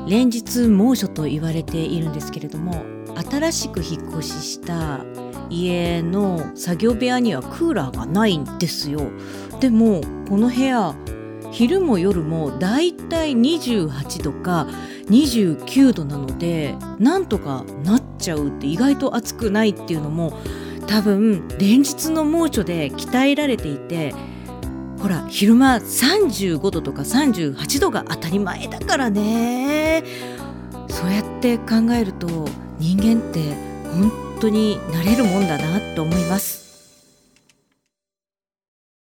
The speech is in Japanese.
連日猛暑と言われているんですけれども、新しく引っ越しした家の作業部屋にはクーラーがないんですよ。でもこの部屋、昼も夜もだいたい28度か29度なので、なんとかなっちゃうって、意外と暑くないっていうのも多分連日の猛暑で鍛えられていて、ほら昼間35度とか38度が当たり前だからね。そうやって考えると人間って本当になれるもんだなと思います。